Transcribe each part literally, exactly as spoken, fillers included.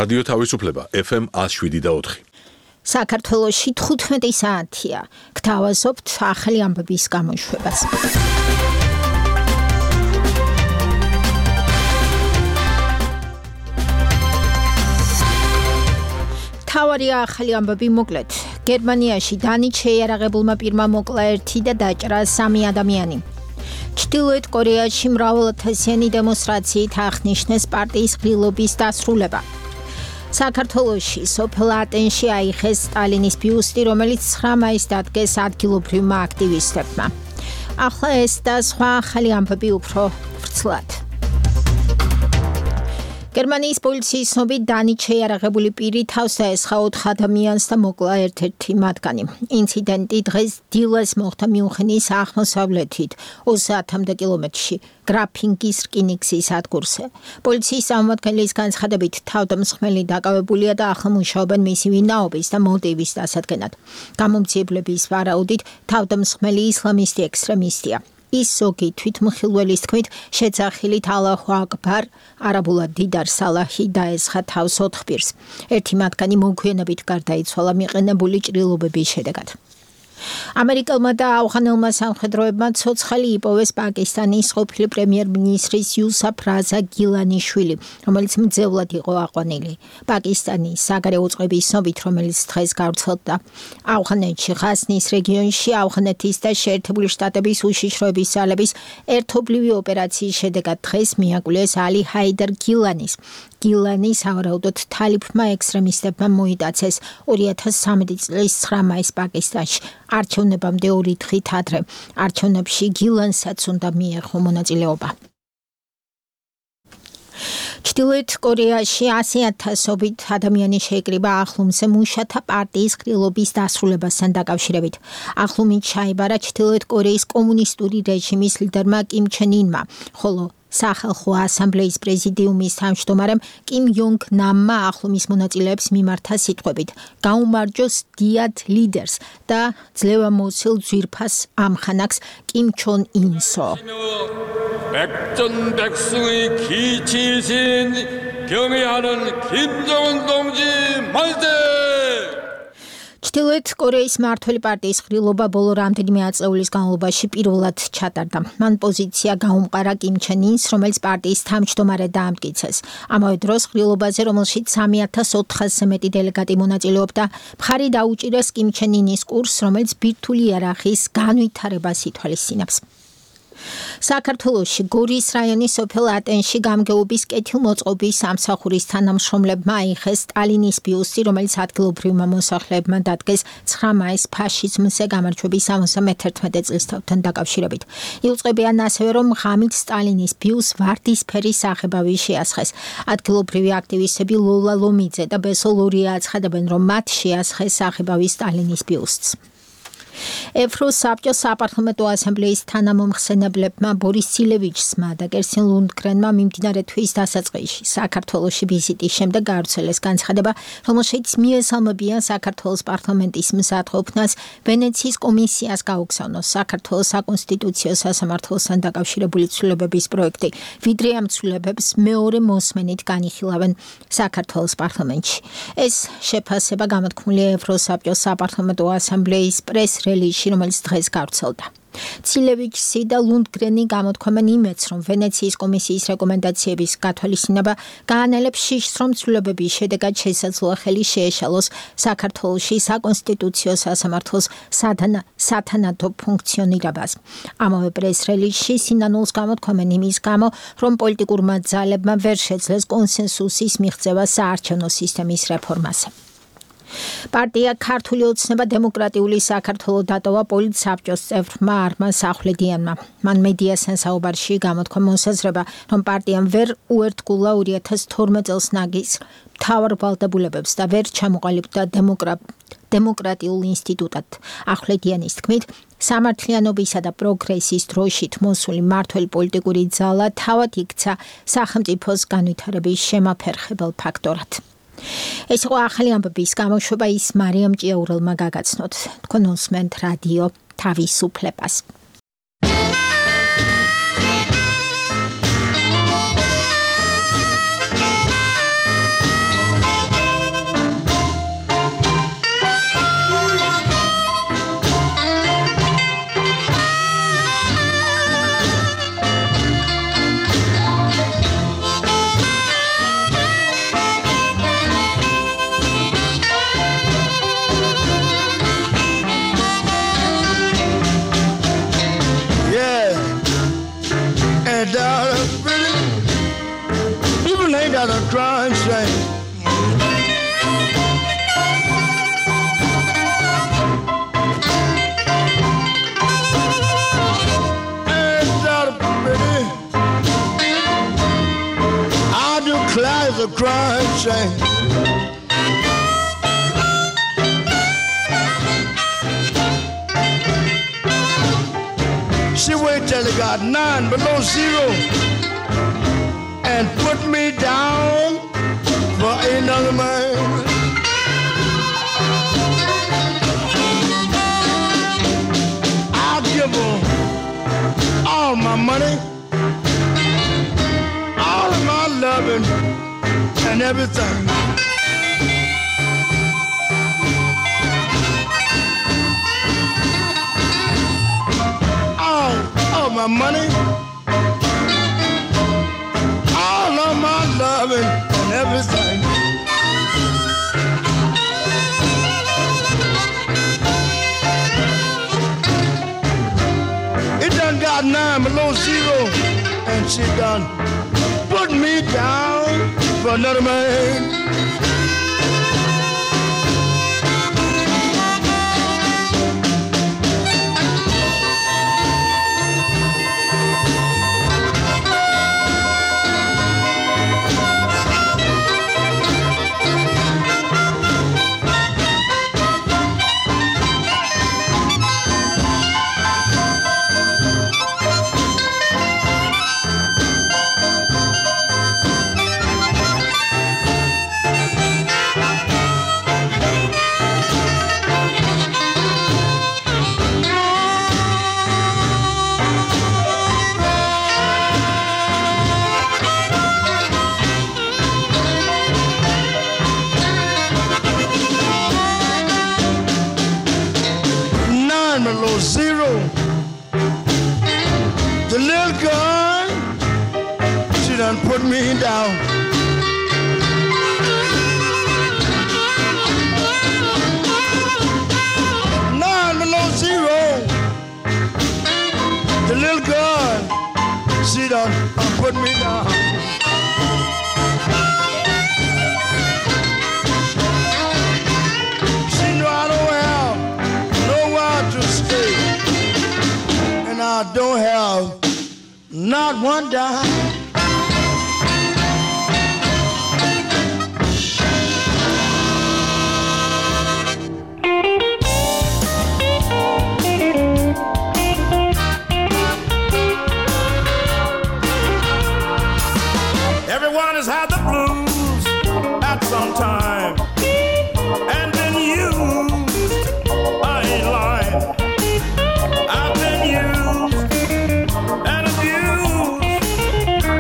რადიო თავისუფლება ეფ ემ one oh seven და four. საქართველოში თხუთმეტი საათია. გთავაზობთ ახალი ამბების გამოშვებას. თავარია ახალი ამბები მოკლედ. გერმანიაში დანით შეიარაღებულმა პირმა მოკლა ერთი და დაჭრა სამი ადამიანი. ჩრდილოეთ კორეაში მრავალათასიანი დემონსტრაციით აღნიშნეს პარტიის ღრილობის დასრულება. საქართველოში სოფელ ატენში აიხეს სტალინის ბიუსტი, რომელიც ცხრა მაისს დადგეს ადგილობრივმა აქტივისტებმა. ახლა ეს და სხვა ახალი ამბები უფრო ვრცლად. გერმანიის პოლიციის ცნობით დანით შეიარაღებული პირი თავს დაესხა ოთხ ადამიანს და მოკლა ერთ-ერთი მათგანი. ინციდენტი დღეს დილას მოხდა მიუნხენის აღმოსავლეთით ოცდაათამდე კილომეტრში გრაფინგის რკინიგზის სადგურზე. პოლიციის წარმომადგენლის განცხადებით თავდამსხმელი დაკავებულია და ახლა მუშაობენ მისი ვინაობის და მოტივის დასადგენად. გამომძიებლების ვარაუდით თავდამსხმელი ისლამისტი ექსტრემისტია. ის ზოგი თვითმხილველის თქმით შეძახილით ალაჰუ აკბარ, არაბულად დიდარ სალაჰი დაესხა თავს ოთხ პირს. ერთი მათგანი მოგვიანებით გარდაიცვალა მიყენებული ჭრილობების შედეგად. ამერიკელმა და ავღანელმა სამხედროებმა ცოცხალი იპოვეს პაკისტანის ყოფილი პრემიერ-მინისტრის იუსაფ რაზა გილანიშვილი, რომელიც მძევლად იყო აყვანილი. პაკისტანის საგარეო წყების ცნობით, რომელიც დღეს გავრცელდა ავღანეთში, ღაზნის რეგიონში ავღანეთის და შეერთებული შტატების უშიშროების ძალების ერთობლივი ოპერაციის შედეგად დღეს მიაგულეს ალი ჰაიდარ გილანის. გილანი სავარაუდოდ თალიფმა ექსტრემისტებმა მოიტაცეს ორი ათას სამი წლის ცხრა მაისს პაკისტანში. არჩევნებამდე ორი დღით ადრე. არჩევნებში გილანსაც უნდა მიეღო მონაწილეობა. ჩრდილოეთ კორეაში ასი ათასობით ადამიანი შეიკრიბა ახლომზე მუშათა პარტიის ღრილობის დასრულებასთან დაკავშირებით. ახლომით ჩაიბარა ჩრდილოეთ კორეის კომუნისტური რეჟიმის ლიდერმა კიმ ჩენ ინმა, ხოლო სახალხო ასამბლეის პრეზიდიუმის თავმჯდომარემ კიმ იონგ ნამმა ახლომის მონაწილეებს მიმართა სიტყვებით გაუმარჯოს დიად ლიდერს და ძლევამოსილ ძვირფას ამხანაგს კიმ ჩონ ინსო. 백전백승의 기치신 경애하는 김정은 동지 만세! ჩრდილოეთ კორეის მმართველი პარტიის ღრილობა ბოლო რამდენიმე ათწლეულის განმავლობაში პირველად ჩატარდა. მან პოზიცია გაუმყარა კიმ ჩენ ინს, რომელიც პარტიის თავმჯდომარედ დაამტკიცეს. ამავე დროს ღრილობაზე, რომელშიც სამი ათას ოთხასზე მეტი დელეგატი მონაწილეობდა, მხარი დაუჭირეს კიმ ჩენ ინის კურსს, რომელიც ბირთვული იარაღის განვითარებას ითვალისწინებს. საქართველოში გორის რაიონის სოფელ ატენში გამგეობის კეთილმოწყობის სამსახურის თანამშრომლებმა აიხეს სტალინის ბიუსტი, რომელიც ადგილობრივმა მოსახლეებმა დადგეს ცხრა მაისს ფაშიზმზე გამარჯვების სამოცდამეთერთმეტე წლისთავთან დაკავშირებით. იუწყებიან ასევე, რომ ღამით სტალინის ბიუსტს ვარდისფერი საღებავი შეასხეს. ადგილობრივი აქტივისტები ლოლა ლომიძე და ბესო ლორია აცხადებენ, რომ მათ შეასხეს საღებავი სტალინის ბიუსტს. ეფროს საბჭოს საპარლამენტო ასამბლეის თანამომხსენებლებმა ბორის ცილევიჩსმა და კერსტინ ლუნდგრენმა მიმდინარე თვის დასაწყისში საქართველოში ვიზიტის შემდეგ გაავრცელეს განცხადება, რომელშიც მიესალმებიან საქართველოს პარლამენტის მზადყოფნას ვენეციის კომისიას გაუგზავნოს საქართველოს საკონსტიტუციო სასამართლოსთან დაკავშირებული ცვლილებების პროექტი, ვიდრე ამ ცვლილებებს მეორე მოსმენით განიხილავენ საქართველოს პარლამენტში. ეს შეფასება გამოთქმულია ეფროს საბჭოს საპარლამენტო ასამბლეის პრეს რელიზში, რომელიც დღეს გავრცელდა. ცილევიჩსი და ლუნდგრენი გამოთქვამენ იმედს, რომ ვენეციის კომისიის რეკომენდაციების გათვალისწინება გაანელებს შიშს, რომ ცვლილებების შედეგად შესაძლოა ხელი შეეშალოს საქართველოში საკონსტიტუციო სასამართლოს სათანადო ფუნქციონირებას. ამავე პრეს რელიზში სინანულს გამოთქვამენ იმის გამო, რომ პოლიტიკურმა ძალებმა ვერ შეძლეს კონსენსუსის მიღწევა საარჩევნო სისტემის რეფორმაზე. პარტია ქართული ოცნება დემოკრატიული საქართველო დატოვა პოლიტსაბჭოს წევრმა არმან სახვლედიანმა. მან მედიასთან საუბარში გამოთქვა მოსაზრება, რომ პარტიამ ვერ უერთგულა ორი ათას თორმეტ წელს ნაგის მთავარ ვალდებულებებს და ვერ ჩამოყალიბდა დემოკრატიულ ინსტიტუტად. ახვლედიანის თქმით, სამართლიანობისა და პროგრესის დროშით მოსული მმართველი პოლიტიკური ძალა თავად იქცა სახელმწიფოს განვითარების შემაფერხებელ ფაქტორად. ეს იყო ახალი ამბების გამოშვება, ის მარიამ ჭიაურელმა გაგაცნოთ. თქვენ უსმენთ რადიო თავისუფლებას. crying shame. Ain't that pretty? I declare it's a crying shame. She waited till it got nine below zero and put me down for another man. I'll give her all my money, all of my loving and everything. All of my money, all of my loving and everything. It done got nine below zero, and she done put me down for another man. Below zero, the little girl, she done put me down. Nine below zero, the little girl, she done put me down. She know I don't have nowhere to stay, and I don't have not one dime. Everyone has had the blues at some time, and been used. I ain't lying. I've been used and abused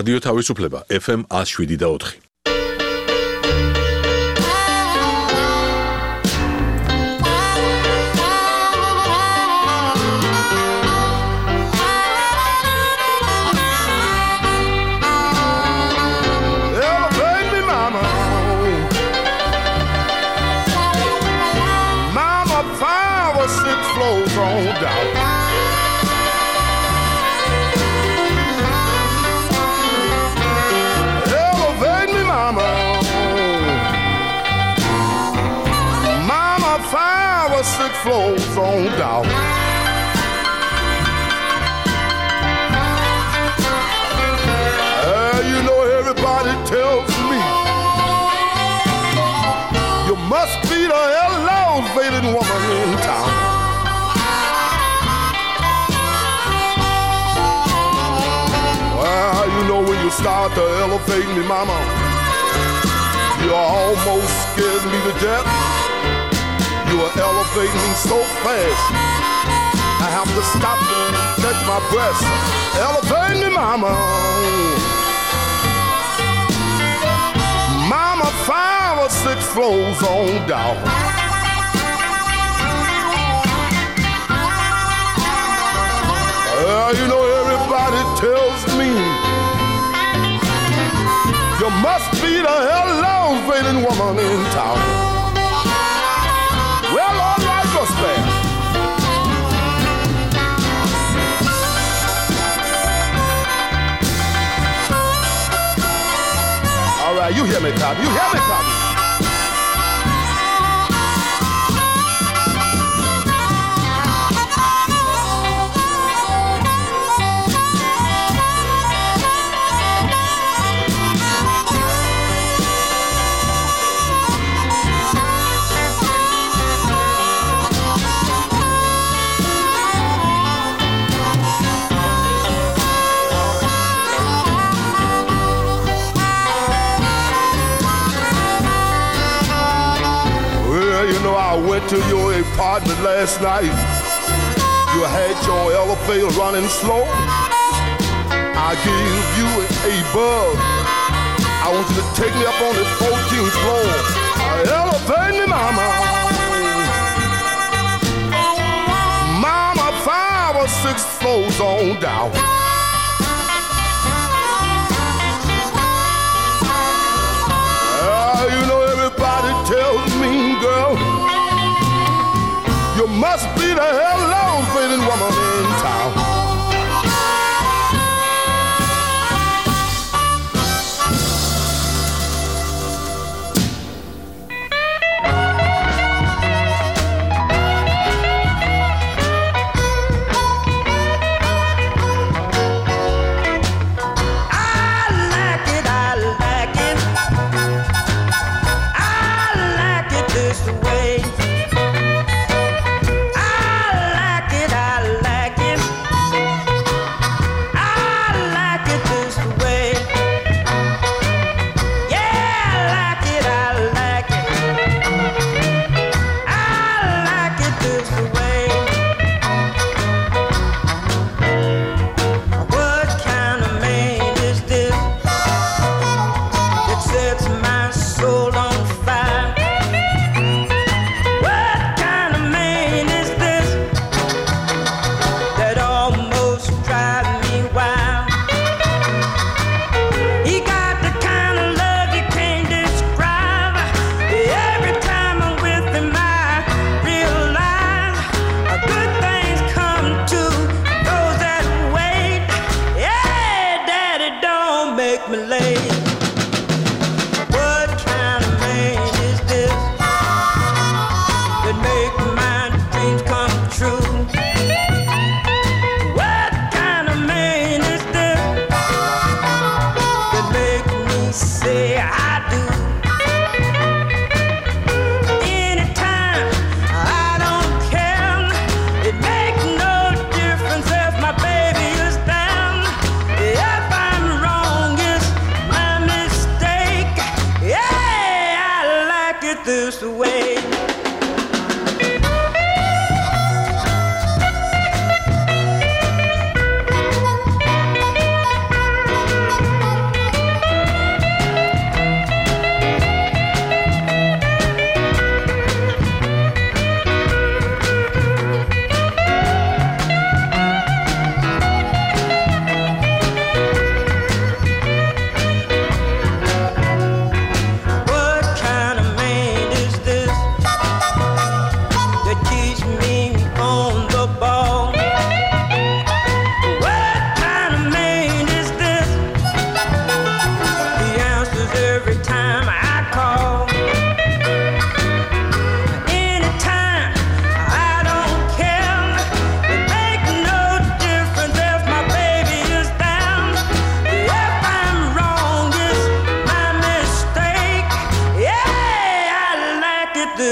რადიო თავისუფლება ეფ ემ one oh seven და four. Six floors on down. Uh, you know everybody tells me you must be the elevated woman in town. Well, you know when you start to elevate me, mama, you almost scared me to death. You are elevating me so fast, I have to stop and catch my breath. Elevate me, mama. Mama, five or six floors on down. Uh, you know everybody tells me you must be the elevated woman in town. Well, all right, Gospel. All right, you hear me, Tommy. You hear me, Tommy. I went to your apartment last night. You had your elevator running slow. I gave you a bug. I want you to take me up on the fourteenth floor. Elevate me, mama. Mama, five or six floors on down. Uh, you know everybody tells me, girl, you must be the elevated woman in town.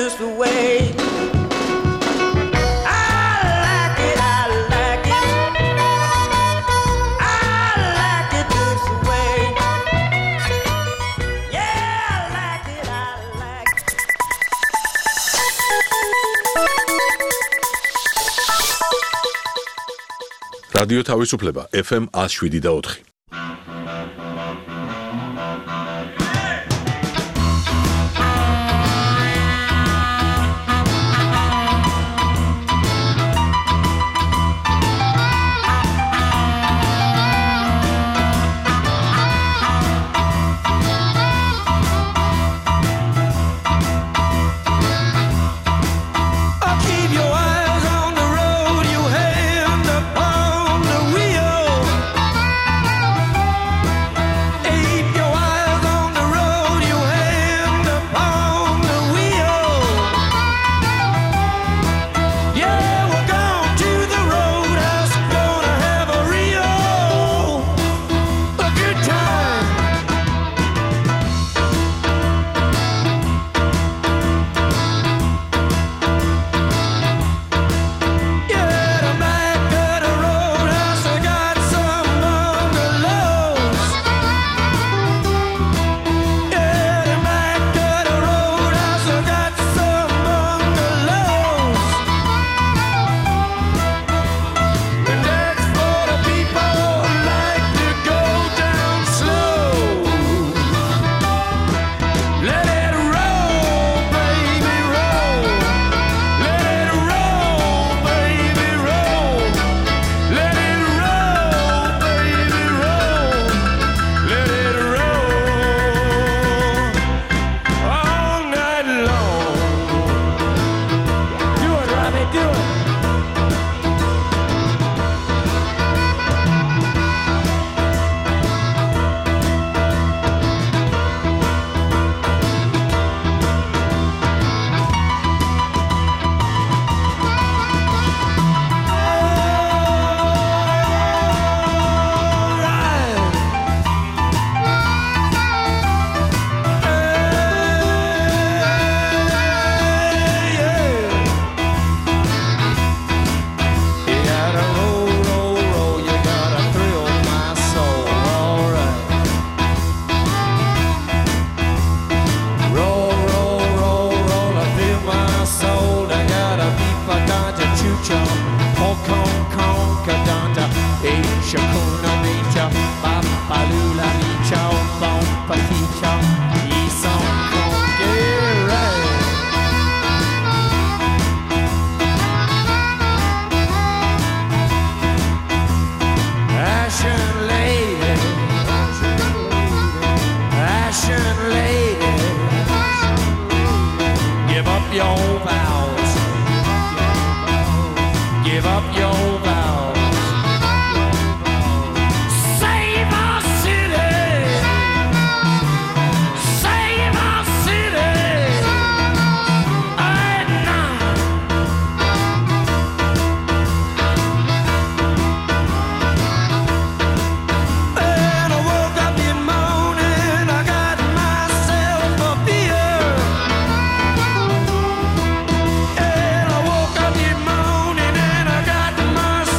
just the way. I like it, I like it. I like it just the way. Yeah, I like it, I like it. რადიო თავისუფლება ეფ ემ one oh seven და four. And I woke up this morning and I got myself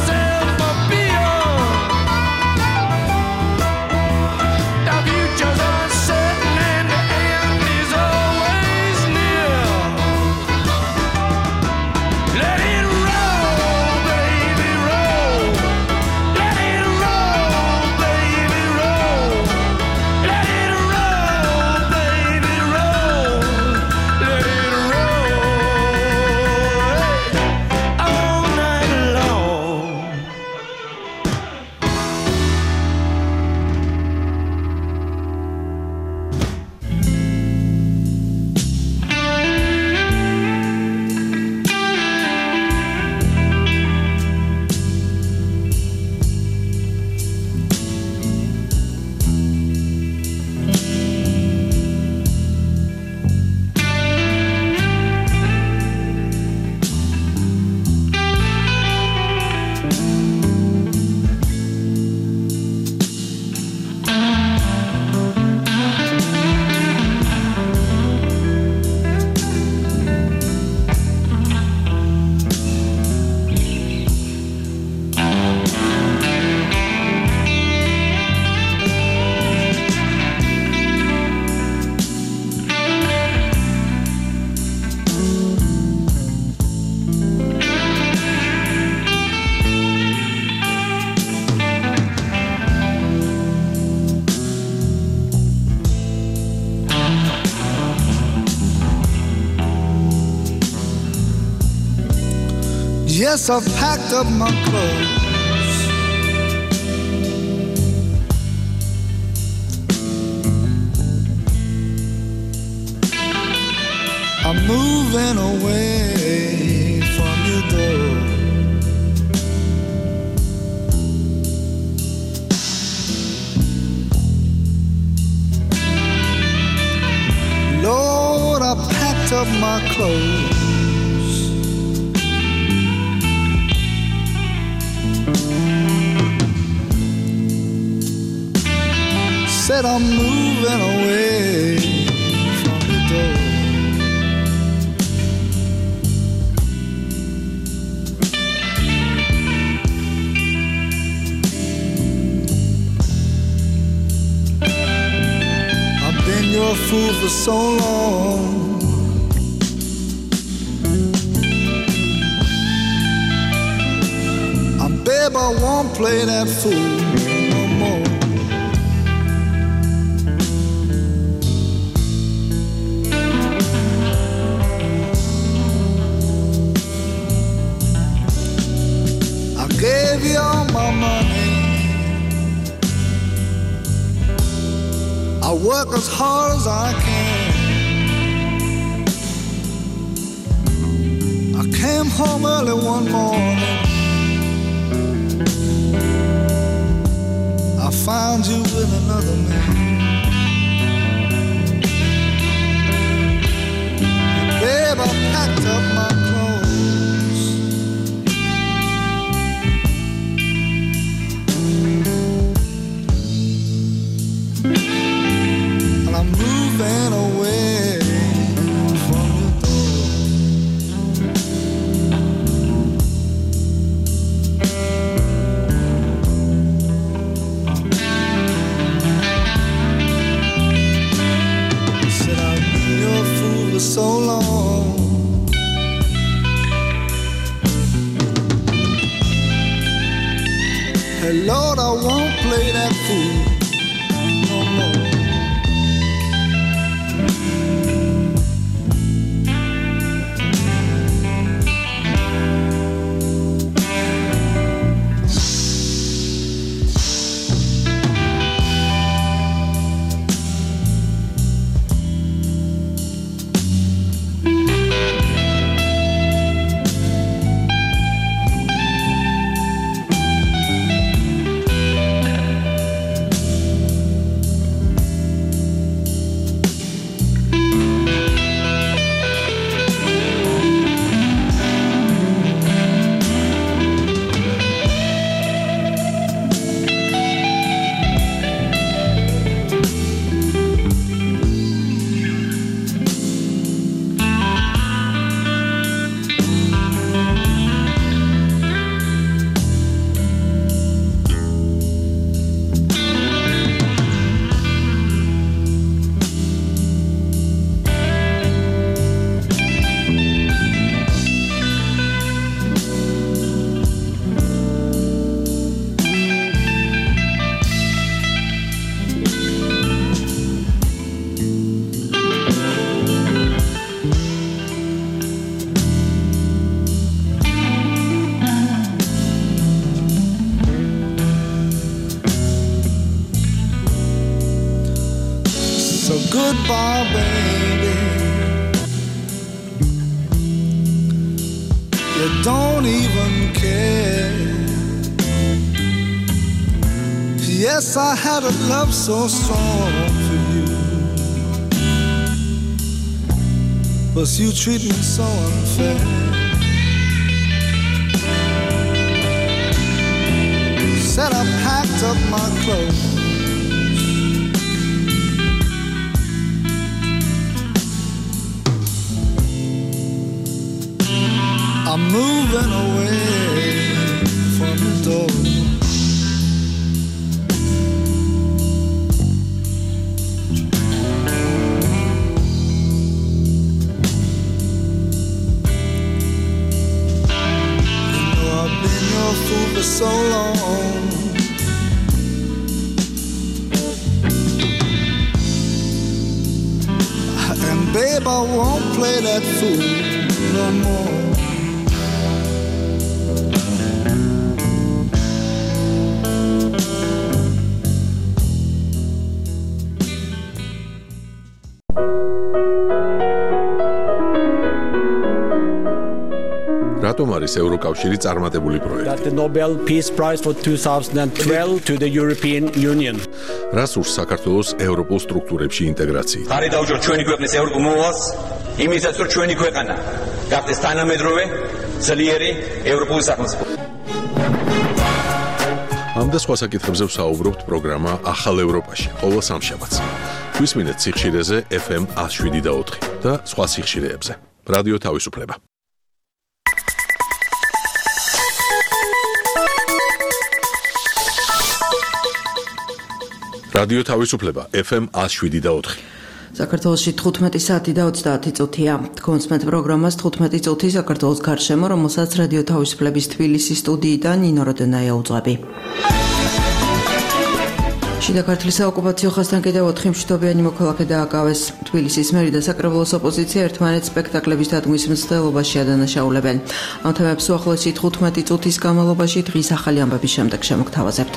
Yes, I've packed up my clothes. I'm moving away from your door. Lord, I packed up my clothes. Said I'm moving away from the door. I've been your fool for so long. And babe, I won't play that fool no more. Gave you all my money. I work as hard as I can. I came home early one morning. I found you with another man. And babe, I packed up my moving away from your door. Said I've been your fool for so long. Hey Lord, I won't play that fool no more. Goodbye, baby. You don't even care. Yes, I had a love so strong for you, but you treat me so unfair. Said I packed up my clothes. I'm moving away from the door. You know I've been your fool for so long. And babe, I won't play that fool no more. რატომ არის ევროკავშირი წარმატებული პროექტი? That the Nobel Peace Prize for twenty twelve to the European Union. რას ურს საქართველოს ევროპულ სტრუქტურებში ინტეგრაციით? ხარი დავუჯეროთ ჩვენი ქვეყნის ევროპულ მოვალს, იმისაც რომ ჩვენი ქვეყანა გახდეს თანამედროვე, ძლიერი ევროპული სახელმწიფო. ამ და სხვა საკითხებზე ვსაუბრობთ პროგრამა ახალ ევროპაში, ყოველ სამშაბათს. გვისმინეთ სიხშირეზე F M one oh seven და ოთხი და სხვა სიხშირეებზე. რადიო თავისუფლება. რადიო თავისუფლება F M one oh seven და ოთხი. საქართველოში თხუთმეტი საათი და ოცდაათი წუთია. კონსმეთ პროგრამას თხუთმეტი წუთი საქართველოს გარშემო, რომელსაც რადიო თავისუფლების თბილისის სტუდიიდან ნინო როდენაია უძღვები. შიდა ქართლის საოკუპაციო ხაზთან კიდევ ოთხი მშვიდობიანი მოქალაქე დააკავეს. თბილისის მერი და საკრებულოს ოპოზიცია ერთმანეთს სპექტაკლების დადგმის მცდელობაში ადანაშაულებენ. ამ თემებს უახლოესი თხუთმეტი წუთის განმავლობაში დღის ახალი ამბების შემდეგ შემოგთავაზებთ.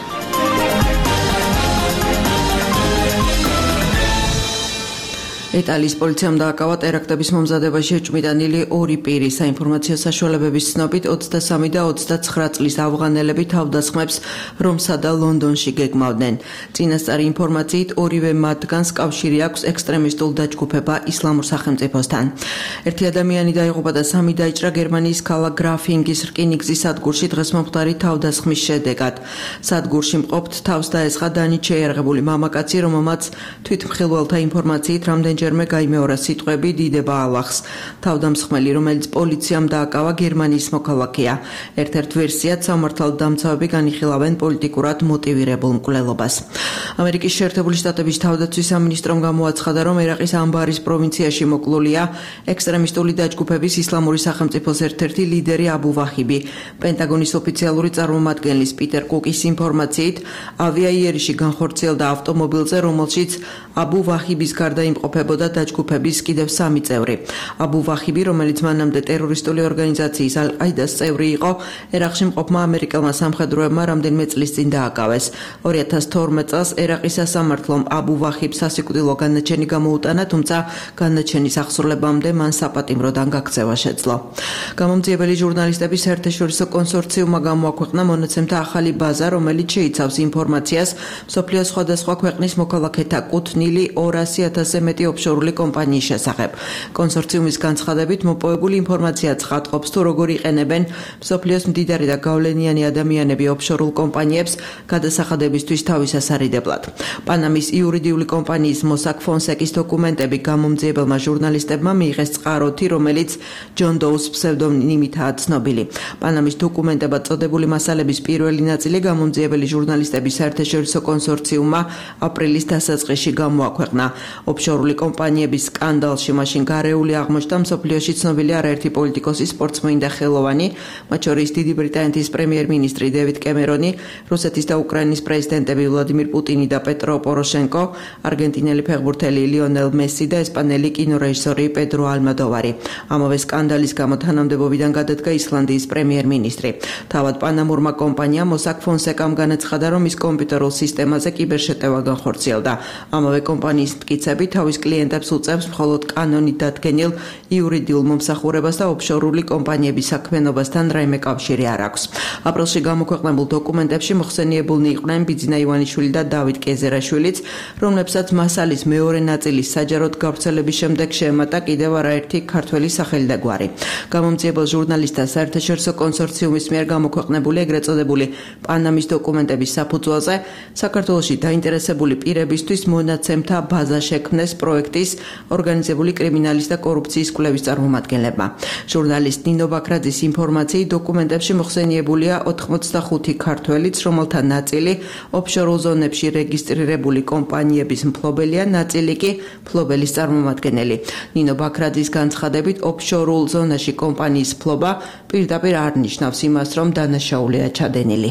იტალიის პოლიციამ დააკავა ტერაქტების მომზადებაში ეჭვმიტანილი ორი პირი. საინფორმაციო საშუალებების ცნობით ოცდასამი და ოცდაცხრა წლის ავღანელები თავდასხმებს რომსა და ლონდონში გეგმავდნენ. წინასწარი ინფორმაციით ორივე მათგანს კავშირი აქვს ექსტრემისტულ დაჯგუფება ისლამურ სახელმწიფოსთან. ერთი ადამიანი დაიღუპა და სამი დაიჭრა გერმანიის ქალაქ გრაფინგის რკინიგზის სადგურში დღეს მომხდარი თავდასხმის შედეგად. სადგურში მყოფთ თავს დაესხა დანით შეიარაღებული მამაკაცი, რომელმაც თვითმხილველთა ინფორმაციით რამდენჯერმე გაიმეორა სიტყვები დიდება ალახს. თავდამსხმელი, რომელიც პოლიციამ დააკავა, გერმანიის მოქალაქეა. ერთ-ერთ ვერსიად სამართალდამცავები განიხილავენ პოლიტიკურად მოტივირებულ მკვლელობას. ამერიკის შეერთებული შტატების თავდაცვის სამინისტრომ გამოაცხადა, რომ ერაყის ამბარის პროვინციაში მოკლულია ექსტრემისტული დაჯგუფების ისლამური სახელმწიფოს ერთ-ერთი ლიდერი აბუ ვაჰიბი. პენტაგონის ოფიციალური წარმომადგენლის პიტერ კუკის ინფორმაციით, ავიაიერიში განხორციელდა ავტომობილზე, რომელშიც აბუ ვაჰიბის გარდა იმყოფებოდა დაჯგუფების კიდევ სამი წევრი. აბუ ვაჰიბი, რომელიც მანამდე ტერორისტული ორგანიზაციის ალ-ყაიდას წევრი იყო, ერაყში მყოფმა ამერიკელმა სამხედროებმა რამდენიმე წლის წინ დააკავეს. ორი ათას თორმეტ წელს ერაყის სასამართლომ აბუ ვაჰიბს სასიკვდილო განაჩენი გამოუტანა, თუმცა განაჩენის აღსრულებამდე მან საპატიმროდან გაქცევა შეძლო. გამომძიებელი ჟურნალისტების საერთაშორისო კონსორციუმმა გამოაქვეყნა მონაცემთა ახალი ბაზა, რომელიც შეიცავს ინფორმაციას მსოფლიოს სხვადასხვა ქვეყნის მოქალაქეთა კუთვნილი ორასი ათასზე მეტი ოფშორული კომპანიის შესახებ. კონსორციუმის განცხადებით მოპოვებული ინფორმაცია ცხადყოფს, თუ როგორ იყენებენ მსოფლიოს მდიდარი და გავლენიანი ადამიანები ოფშორულ კომპანიებს გადასახადებისთვის თავის ასარიდებლად. პანამის იურიდიული კომპანიის Mossack Fonseca-ის დოკუმენტები გამომძიებელმა ჟურნალისტებმა მიიღეს წყაროთი, რომელიც ჯონ დოუს ფსევდონიმითაა ცნობილი. პანამის დოკუმენტებად წოდებული მასალების პირველი ნაწილი გამომძიებელი ჟურნალისტების საერთაშორისო კონსორციუმმა აპრილის დასაწყისში გამოაქვეყნა. ოფშორული კომპანიების სკანდალში მაშინ გარეული აღმოჩნდა მსოფლიოში ცნობილი არაერთი პოლიტიკოსი, სპორტსმენი და ხელოვანი, მათ შორის დიდი ბრიტანეთის პრემიერ-მინისტრი დევიდ კემერონი, რუსეთის და უკრაინის პრეზიდენტები ვლადიმირ პუტინი და პეტრო პოროშენკო, არგენტინელი ფეხბურთელი ლიონელ მესი და ესპანელი კინორეჟისორი პედრო ალმოდოვარი. ამავე სკანდალის გამო თანამდებობიდან გადადგა ისლანდიის პრემიერ-მინისტრი. თავად პანამურმა კომპანიამ Mossack Fonseca-მ განაცხადა, რომ ის კომპიუტერულ სისტემაზე კიბერშეტევა განხორციელდა. ამავე კომპანიის მტკიცებით თავის კლიენტებს უწევს მხოლოდ კანონით დადგენილ იურიდიულ მომსახურებას და ოფშორული კომპანიების საქმიანობასთან რაიმე კავშირი არ აქვს. აპრილში გამოქვეყნებულ დოკუმენტებში მოხსენიებულნი იყვნენ ბიძინა ივანიშვილი და დავით კეზერაშვილიც, რომლებსაც მასალის მეორე ნაწილის საჯაროდ გავრცელების შემდეგ შეემატა კიდევ არაერთი ქართველი სახელი და გვარი. გამომძიებელ ჟურნალისტთა საერთაშორისო კონსორციუმის მიერ გამოქვეყნებული ეგრეთ წოდებული პანამის დოკუმენტების საფუძველზე საქართველოში დაინტერესებული პირებისთვის მონაცემთა ბაზა შექმნეს პროექტის ორგანიზებული კრიმინალის და კორუფციის კვლევის წარმომადგენლებმა. ჟურნალისტ ნინო ბაქრაძის ინფორმაციით დოკუმენტებში მოხსენიებულია ოთხმოცდახუთი ქართველიც, რომელთა ნაწილი ოფშორულ ზონებში რეგისტრირებული კომპანიების მფლობელია, ნაწილი კი მფლობელის წარმომადგენელი. ნინო ბაქრაძის განცხადებით, ოფშორულ ზონაში კომპანიის მფლობა პირდაპირ არ ნიშნავს იმას, რომ დანაშაულია ჩადენილი.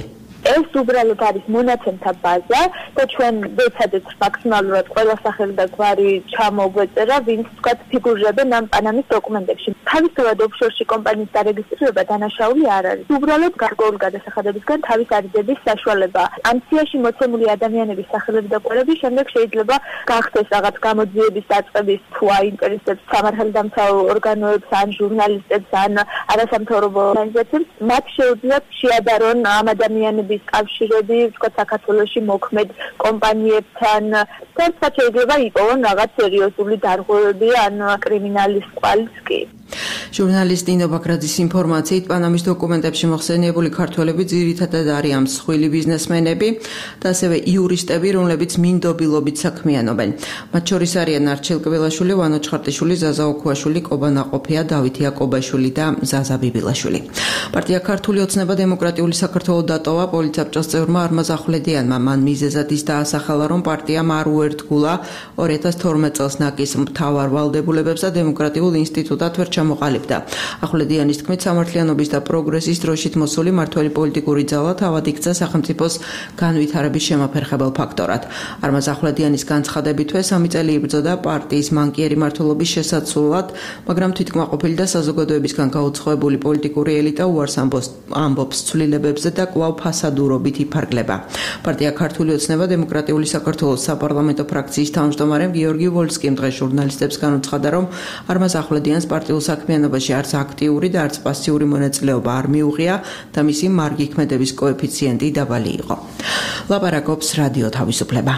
ეს უბრალოდ არის მონაცემთა ბაზა და ჩვენ ვეცადეთ მაქსიმალურად ყველა სახელი და გვარი ჩამოვეწერა, ვინც თქვათ ფიგურირებენ ამ პანამის დოკუმენტებში. თავისთავად ოფშორში კომპანიის დარეგისტრირება დანაშაული არ არის. უბრალოდ გარკვეული გადასახადებისგან თავის არიდების საშუალება. ამ სიაში მოცემული ადამიანების სახელები და კვერები შემდეგ შეიძლება გახდეს რაღაც გამოძიების დაწყების თუ აინტერესებს სამართალდამცავ ორგანოებს ან ჟურნალისტებს ან არასამთავრობო ორგანიზაციებს, მათ შეუძლიათ შეადარონ ამ ადამიანების კავშირები, თქვა საქართველოში მოქმედ კომპანიებთან, და შეიძლება იპოვონ რაღაც სერიოზული დარღვევები ან კრიმინალის კვალიც კი. ჟურნალისტ ნინო ბაქრაძის ინფორმაციით, პანამის დოკუმენტებში მოხსენიებული ქართველები ძირითადად არიან მსხვილი ბიზნესმენები და ასევე იურისტები, რომლებიც მინდობილობით საქმიანობენ. მათ შორის არიან არჩილ კბილაშვილი, ვანო ჩხარტიშვილი, ზაზა ოქუაშვილი, კობა ნაყოფია, დავით იაკობაშვილი და ზაზა ბიბილაშვილი. პარტია ქართული ოცნება დემოკრატიული საქართველოს დატოვა პოლიცაბჭოს წევრმა არმაზ ახვლედიანმა. მან მიზეზად ის დაასახელა, რომ პარტიამ არ უერთგულა ორი ათას თორმეტ წელს ნაკის მთავარ ვალდებულებებს და დემოკრატიულ ინსტიტუტად ვერ ჩამოყალიბდა. ახვლედიანის თქმით, სამართლიანობის და პროგრესის დროშით მოსული მართველი პოლიტიკური ძალა თავად იქცა სახელმწიფოს განვითარების შემაფერხებელ ფაქტორად. არმაზ ახვლედიანის განცხადებითვე სამი წელი იბრძოდა პარტიის მანკიერი მმართველობის შესაცვლად, მაგრამ თვითკმაყოფილი და საზოგადოებისგან გაუცხოებული პოლიტიკური ელიტა უარს ამბობს ცვლილებებზე და კვლავ ფასადურობით იფარგლება. პარტია ქართული ოცნება დემოკრატიული საქართველოს საპარლამენტო ფრაქციის თავმჯდომარემ გიორგი ვოლსკიმ დღეს ჟურნალისტებს განუცხადა, რომ არმაზ ახვლედიანს პარტიულ საქმიანობაში არც აქტიური და არც პასიური მონაწილეობა არ მიუღია და მისი მარგი ქმედების კოეფიციენტი დაბალი იყო. ლაპარაკობს რადიო თავისუფლება.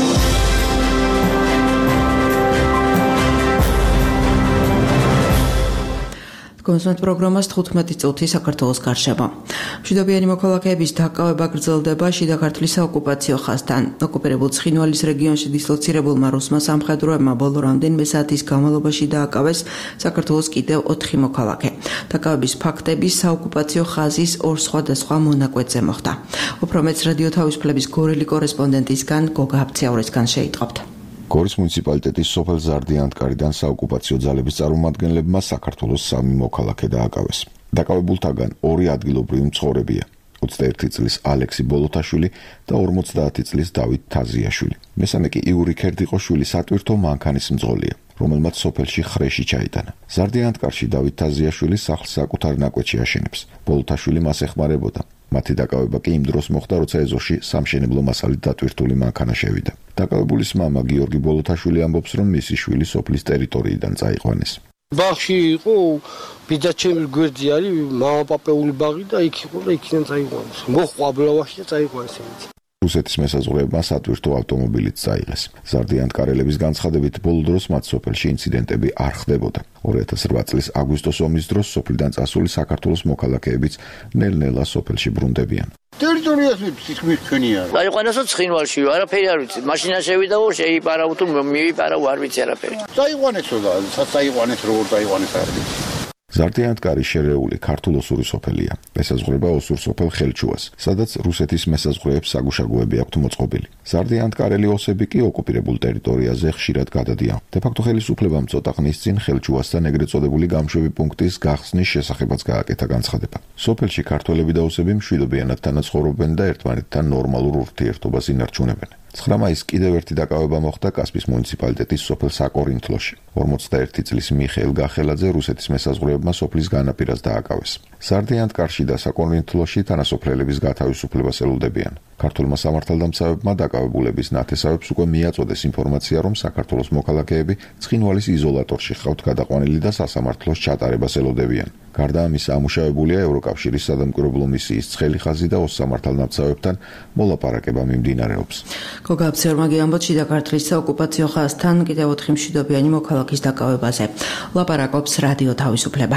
კონსულტ პროგრამას თხუთმეტი წუთი საქართველოს გარშემო. მშვიდობიანი მოქალაქეების დაკავება გრძელდება შიდა ქართლის საოკუპაციო ხაზთან. ოკუპირებულ ცხინვალის რეგიონში დისლოცირებულმა რუსმა სამხედროებმა ბოლო რამდენიმე საათის განმავლობაში დააკავეს საქართველოს კიდევ ოთხი მოქალაქე. დაკავების ფაქტები საოკუპაციო ხაზის ორ სხვადასხვა მონაკვეთზე მოხდა. უფრო მეც რადიო თავისუფლების გორელი კორესპონდენტისგან გოგა აბციაურისგან შეიტყობთ. გორის მუნიციპალიტეტის სოფელ ზარდიანთკარიდან საოკუპაციო ძალების წარმომადგენლებმა საქართველოს სამი მოქალაქე დააკავეს. დაკავებულთაგან ორი ადგილობრივი მცხოვრებია. ოცდაერთი წლის ალექსი ბოლოთაშვილი და ორმოცდაათი წლის დავით თაზიაშვილი. მესამე კი იური ქერდიყოშვილი სატვირთო მანქანის მძღოლია, რომელმაც სოფელში ხრეში ჩაიტანა. ზარდიანთკარში დავით თაზიაშვილი სახლს საკუთარ ნაკვეთში აშენებს. ბოლოთაშვილი მას ეხმარებოდა. მათი დაკავება კი იმ დროს მოხდა, როცა ეზოში სამშენებლო მასალით დატვირთული მანქანა შევიდა. დაკავებულის მამა გიორგი ბოლოთაშვილი ამბობს, რომ მისი შვილი სოფლის ტერიტორიიდან წაიყვანეს. ბაღში იყო, ბიძაჩემი გვერდზე არის, მამაპაპეული ბაღი და იქ იყო და იქიდან წაიყვანეს. მოხვა ბლავაში და წაიყვანეს იმით. რუსეთის მესაზღვრეებმა სატვირთო ავტომობილით წაიღეს. ზარდიანთკარელების განცხადებით, ბოლო დროს მათ სოფელში ინციდენტები არ ხდებოდა. ორი ათას რვა წლის აგვისტოს ომის დროს სოფლიდან წასული საქართველოს მოქალაქეებიც ნელ-ნელა სოფელში ბრუნდებიან. ტერიტორიას თითქმის ჩვენია. წაიყვანესო ცხინვალში, არაფერი არ ვიცი. მაშინა შევიდაო, შეიპარავ თუ მივიპარავ, არ ვიცი არაფერი. წაიყვანესო და წაიყვანეს როგორ წაიყვანეს არ ვიცი. ზარდიანთკარი შერეული ქართულ-ოსური სოფელია. ესაზღვრება ოსურ სოფელ ხელჩუას, სადაც რუსეთის მესაზღვრეებს საგუშაგოები აქვთ მოწყობილი. ზარდიანთკარელი ოსები კი ოკუპირებულ ტერიტორიაზე ხშირად გადადიან. დე-ფაქტო ხელისუფლებამ ცოტა ხნის წინ ხელჩუასთან ეგრეთ წოდებული გამშვები პუნქტის გახსნის შესახებაც გააკეთა განცხადება. სოფელში ქართველები და ოსები მშვიდობიანად თანაცხოვრობენ და ერთმანეთთან ნორმალურ ურთიერთობას ინარჩუნებენ. ცხრა მაისს კიდევ ერთი დაკავება მოხდა კასპის მუნიციპალიტეტის სოფელ საკორინთლოში. ორმოცდაერთი წლის მიხეილ გახელაძე რუსეთის მესაზღვრეებმა სოფლის განაპირას დააკავეს. ზარდიანთკარში და საკორინთლოში თანასოფლელების გათავისუფლებას ელოდებიან. ქართულმა სამართალდამცავებმა დაკავებულების ნათესავებს უკვე მიაწოდეს ინფორმაცია, რომ საქართველოს მოქალაქეები ცხინვალის იზოლატორში ხავთ გადაყვანილი და სასამართლოს ჩატარებას ელოდებიან. გარდა ამისა, ამუშავებულია ევროკავშირის სადამკვირვებლო მისიის ცხელი ხაზი და ოს სამართალდამცავებთან მოლაპარაკება მიმდინარეობს. გოგა აბციაურმა გიამბოთ შიდა ქართლის საოკუპაციო ხაზთან კიდევ ოთხი მშვიდობიანი მოქალაქის დაკავებაზე. ლაპარაკობს რადიო თავისუფლება.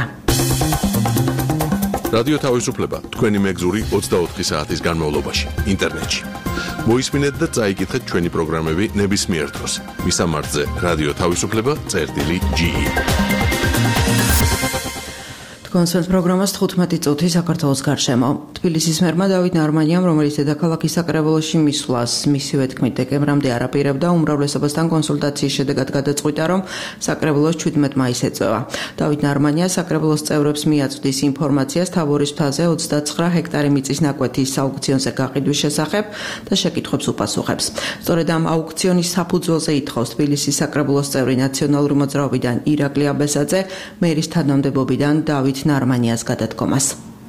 რადიო თავისუფლება თქვენი მეგზური ოცდაოთხი საათის განმავლობაში ინტერნეტში. მოისმინეთ და წაიკითხეთ ჩვენი პროგრამები ნებისმიერ დროს. მისამართზე რადიო თავისუფლება წერტილი ჯი. კონსერტ პროგრამას თხუთმეტი წუთი საქართველოს გარშემო. თბილისის მერმა დავით ნარმანიამ, რომელიც დედაქალაქის საკრებულოში მისვლას მისივე თქმით დეკემბრამდე არ აპირებდა, უმრავლესობასთან კონსულტაციის შედეგად გადაწყვიტა, რომ საკრებულოს შვიდმეტ მაისს ეწევა. დავით ნარმანია საკრებულოს წევრებს მიაწვდის ინფორმაციას თაბორის მთაზე ოცდაცხრა ჰექტარი მიწის ნაკვეთის აუქციონზე გაყიდვის შესახებ და შეკითხვებს უპასუხებს. სწორედ ამ აუქციონის საფუძველზე ითხოვს თბილისის საკრებულოს წევრი ნაციონალური მოძრაობიდან ირაკლი აბესაძე მერის თანამდებობიდან დავით ნარმანიას გადადგომას.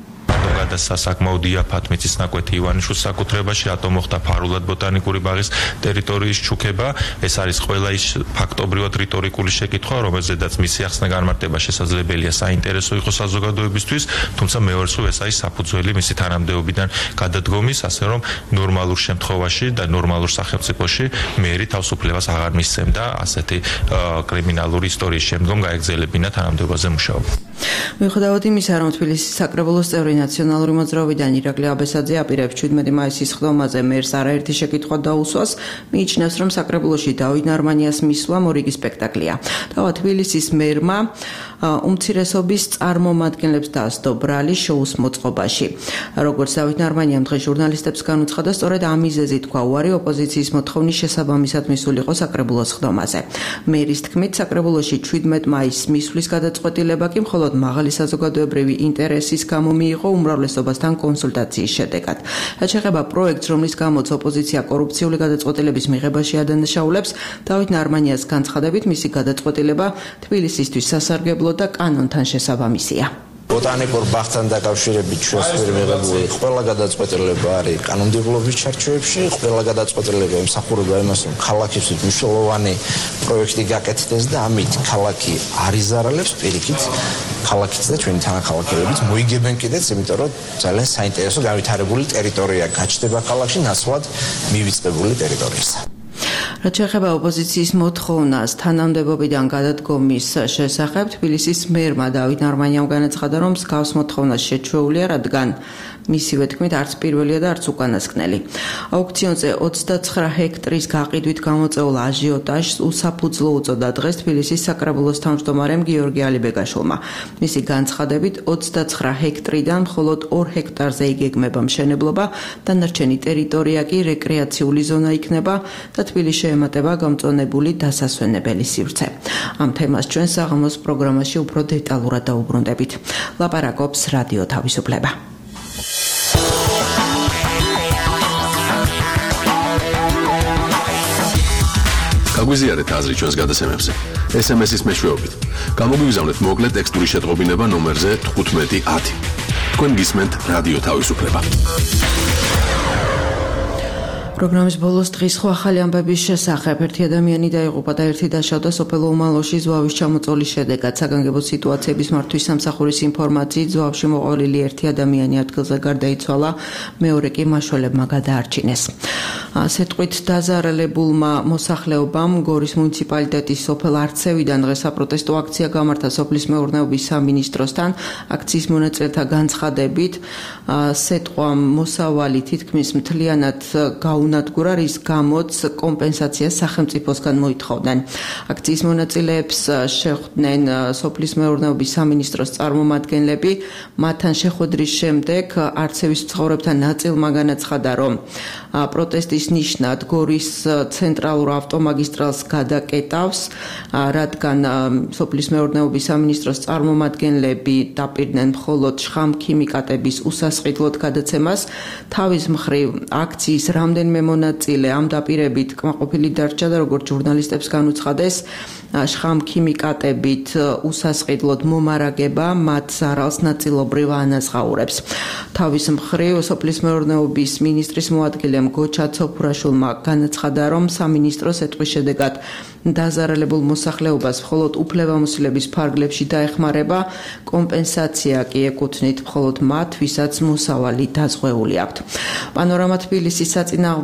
გადასცა საკმაოდ იაფად მიწის ნაკვეთი ივანიშვილის საკუთრებაში, რატომ მოხდა ფარულად ბოტანიკური ბაღის ტერიტორიის ჩუქება. ეს არის ყველა ის ფაქტობრივად რიტორიკული შეკითხვა, რომელზედაც მისი ახსნა განმარტება შესაძლებელია საინტერესო იყოს საზოგადოებისთვის, თუმცა მეორე მხრივ ეს არის საფუძველი მისი თანამდებობიდან გადადგომის, ასე რომ ნორმალურ შემთხვევაში და ნორმალურ სახელმწიფოში მერი თავისუფლებას აღარ მისცემდა ასეთი კრიმინალური ისტორიის შემდგომ გაეგზელებინა თანამდებობაზე მუშაობა. მიუხედავად იმისა, რომ თბილისის საკრებულოს წევრი ნაციონალური მოძრაობიდან ირაკლი აბესაძე აპირებს შვიდმეტი მაისის ხდომაზე მერს არაერთი შეკითხვა დაუსვას, მიიჩნევს, რომ საკრებულოში დავით ნარმანიას მისვლა მორიგი სპექტაკლია. თავად თბილისის მერმა უმცირესობის წარმომადგენლებს დაასდო ბრალი შოუს მოწყობაში. როგორც დავით ნარმანიამ დღეს ჟურნალისტებს განუცხადა, სწორედ ამ მიზეზით თქვა უარი ოპოზიციის მოთხოვნის შესაბამისად მისულიყო საკრებულოს ხდომაზე. მერის თქმით, საკრებულოში შვიდმეტ მაისს მისვლის გადაწყვეტილება კი მხოლოდ მაღალი საზოგადოებრივი ინტერესის გამო მიიღო უმრავლესობასთან კონსულტაციის შედეგად. რაც შეეხება პროექტს, რომლის გამოც ოპოზიცია კორუფციული გადაწყვეტილების მიღებაში ადანაშაულებს, დავით ნარმანიას განცხადებით, მისი გადაწყვეტილება თბილისისთვის სასარგებლო და კანონთან შესაბამისია. ბოტანიკურ ბაღთან დაკავშირებით ჩვენს მიერ მიღებული ყველა გადაწყვეტილება არის კანონმდებლობის ჩარჩოებში, ყველა გადაწყვეტილება ემსახურება იმას, რომ ქალაქის მნიშვნელოვანი პროექტი გაკეთდეს და ამით ქალაქი არ იზარალებს, პირიქით ქალაქიც და ჩვენი თანახმოვანებიც მოიგებენ კიდეც, იმიტომ რომ ძალიან საინტერესო განვითარებული ტერიტორია გაჩნდება ქალაქში, ნაცვლად მივიწყებული ტერიტორიისა. რაც შეეხება ოპოზიციის მოთხოვნას თანამდებობიდან გადადგომის შესახებ, თბილისის მერმა დავით ნარმანიამ განაცხადა, რომ მსგავს მოთხოვნას შეჩვეულია, რადგან მისივე თქმით არც პირველია და არც უკანასკნელი. აუქციონზე ოცდაცხრა ჰექტრის გაყიდვით გამოწეულ აჟიოტაჟს უსაფუძვლო უწოდა დღეს თბილისის საკრებულოს თავმჯდომარემ გიორგი ალიბეგაშვილმა. მისი განცხადებით ოცდაცხრა ჰექტრიდან მხოლოდ ორ ჰექტარზე იგეგმება მშენებლობა, დანარჩენი ტერიტორია კი რეკრეაციული ზონა იქნება და თბილისში შეემატება გამწონებული დასასვენებელი სივრცე. ამ თემას ჩვენ საღამოს პროგრამაში უფრო დეტალურად დაუბრუნდებით. ლაპარაკობს რადიო თავისუფლება. გაგვიზიარეთ აზრი ჩვენს გადაცემებზე. ეს ემ ეს-ის მეშვეობით. გამოგვიგზავნეთ მოკლე ტექსტური შეტყობინება ნომერზე თხუთმეტი ათი. თქვენ გისმენთ რადიო თავისუფლება. პროგრამის ბოლოს დღის ხო ახალი ამბების შესახებ. ერთი ადამიანი დაიღუპა და ერთი დაშავდა სოფელ უმალოში ზვავის ჩამოწოლის შედეგად. საგანგებო სიტუაციების მართვის სამსახურის ინფორმაციით ზვავში მოყოლილი ერთი ადამიანი ადგილზე გარდაიცვალა, მეორე კი მაშველებმა გადაარჩინეს. სიტყვით დაზარალებულმა მოსახლეობამ გორის მუნიციპალიტეტის სოფელ არცევიდან დღეს საპროტესტო აქცია გამართა სოფლის მეურნეობის სამინისტროსთან. აქციის მონაწილეთა განცხადებით, სიტყვა მოსავალი თითქმის მთლიანად გაუნადგურა, რის გამოც კომპენსაციას სახელმწიფოსგან მოითხოვდნენ. აქციის მონაწილეებს შეხვდნენ სოფლის მეურნეობის სამინისტროს წარმომადგენლები. მათთან შეხვედრის შემდეგ არცევის მცხოვრებთა ნაწილმა განაცხადა, რომ პროტესტის ნიშნად გორის ცენტრალურ ავტომაგისტრალს გადაკეტავს, რადგან სოფლის მეურნეობის სამინისტროს წარმომადგენლები დაპირდნენ მხოლოდ შხამქიმიკატების უსასყიდლოდ გადაცემას. თავის მხრივ აქციის რამდენიმე მონაწილე ამ დაპირებით კმაყოფილი დარჩა და როგორც ჟურნალისტებს განუცხადეს, შხამქიმიკატებით უსასყიდლოდ მომარაგება მათ ზარალს ნაწილობრივ ანაზღაურებს. თავის მხრივ სოფლის მეურნეობის მინისტრის მოადგილემ გოჩა ცოფურაშვილმა განაცხადა, რომ სამინისტრო სიტყვის შედეგად დაზარალებულ მოსახლეობას მხოლოდ უფლებამოსილების ფარგლებში დაეხმარება, კომპენსაცია კი ეკუთვნით მხოლოდ მათ, ვისაც მოსავალი დაზღვეული აქვთ. პანორამა თბილისის საწინააღმდეგო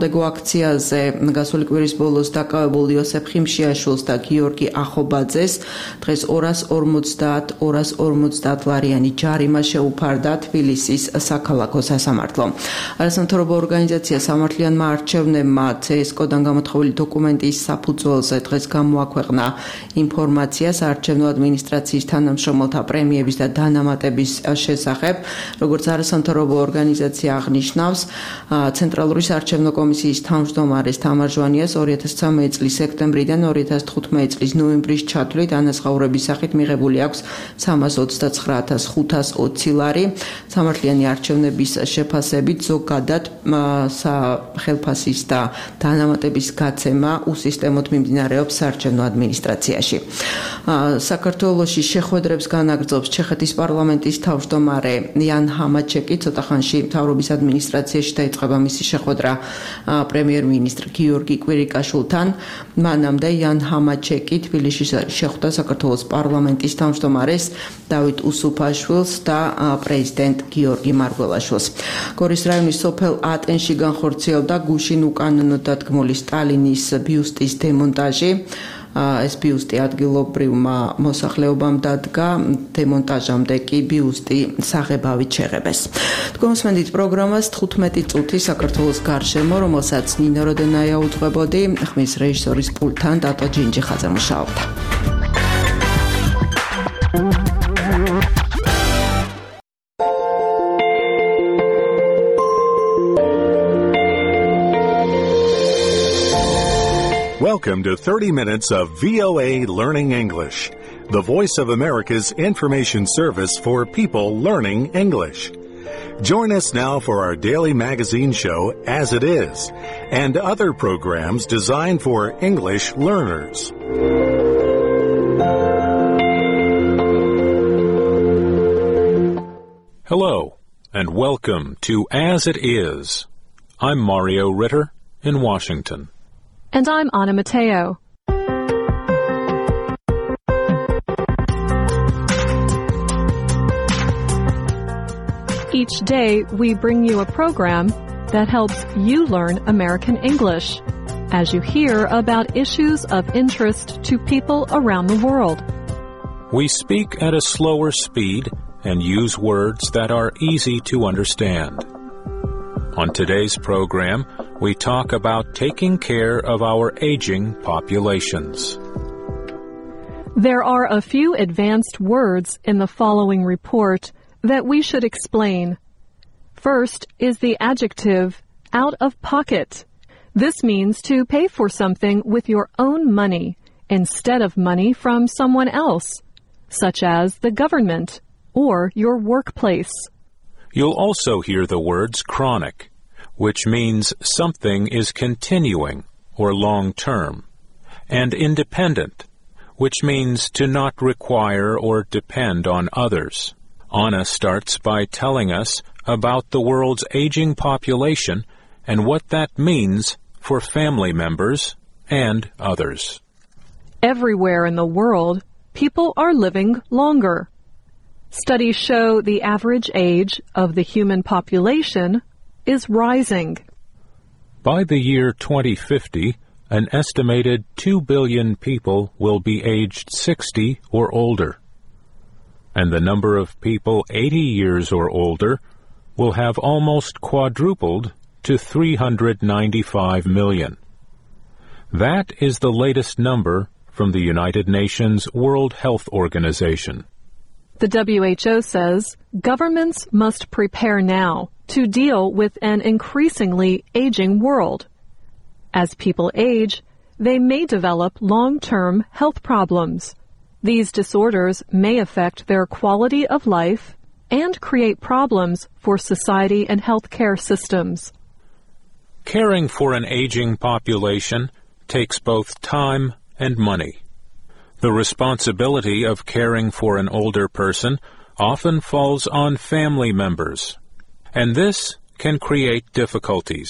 წინააღმდეგო აქციაზე გასული კვირის ბოლოს დაკავებულ იოსებ ხიმშიაშვილს და გიორგი ახობაძეს დღეს ორას ორმოცდაათ ორას ორმოცდაათ ლარიანი ჯარიმა შეუფარდა თბილისის საქალაქო სასამართლო. არასამთავრობო ორგანიზაცია სამართლიანმა არჩევნებმა ცსკოდან გამოთხოვილი დოკუმენტის საფუძველზე დღეს გამოაქვეყნა ინფორმაცია საარჩევნო ადმინისტრაციის თანამშრომელთა პრემიების და დანამატების შესახებ. როგორც არასამთავრობო ორგანიზაცია აღნიშნავს, ცენტრალური საარჩევნო კომისიის თავმჯდომარეს თამარ ჟვანიას ორი ათას ცხრამეტი წლის სექტემბრიდან ორი ათას თხუთმეტი წლის ნოემბრის ჩათვლით ანაზღაურების სახით მიღებული აქვს სამას ოცდაცხრა ათას ხუთას ოცი ლარი. სამართლიანი არჩევნების შეფასებით ზოგადად ხელფასის და დანამატების გაცემა უსისტემოდ მიმდინარეობს საარჩევნო ადმინისტრაციაში. საქართველოში შეხვედრებს განაგრძობს ჩეხეთის პარლამენტის თავმჯდომარე იან ჰამაჩეკი. ცოტა ხანში მთავრობის ადმინისტრაციაში დაიწყება მისი შეხვედრა პრემიერ-მინისტრ გიორგი კვირიკაშვილთან. მანამდე იან ჰამაჩეკი თბილისში შეხვდა საქართველოს პარლამენტის თავმჯდომარეს დავით უსუფაშვილს და პრეზიდენტ გიორგი მარგველაშვილს. გორის რაიონის სოფელ ატენში განხორციელდა გუშინ უკანონო დადგმული სტალინის ბიუსტის დემონტაჟი. ეს ბიუსტი ადგილობრივმა მოსახლეობამ დადგა, დემონტაჟამდე კი ბიუსტი საღებავით შეღებეს. თქვენსმენდით პროგრამას თხუთმეტი წუთი საქართველოს გარშემო, რომელსაც ნინო როდენაია უძღვებოდი, ხმის რეჟისორის პულტთან დატო ჯინჯიხაძე მუშაობდა. Welcome to thirty minutes of V O A Learning English, the voice of America's information service for people learning English. Join us now for our daily magazine show, As It Is, and other programs designed for English learners. Hello, and welcome to As It Is. I'm Mario Ritter in Washington. And I'm Anna Mateo. Each day, we bring you a program that helps you learn American English as you hear about issues of interest to people around the world. We speak at a slower speed and use words that are easy to understand. On today's program, we talk about taking care of our aging populations. There are a few advanced words in the following report that we should explain. First is the adjective out of pocket. This means to pay for something with your own money instead of money from someone else, such as the government or your workplace. You'll also hear the words chronic, which means something is continuing or long-term, and independent, which means to not require or depend on others. Anna starts by telling us about the world's aging population and what that means for family members and others. Everywhere in the world, people are living longer. Studies show the average age of the human population is rising. By the year twenty fifty, an estimated two billion people will be aged sixty or older, and the number of people eighty years or older will have almost quadrupled to three hundred ninety-five million. That is the latest number from the United Nations World Health Organization. The W H O says governments must prepare now to deal with an increasingly aging world. As people age, they may develop long-term health problems. These disorders may affect their quality of life and create problems for society and healthcare systems. Caring for an aging population takes both time and money. The responsibility of caring for an older person often falls on family members, and this can create difficulties.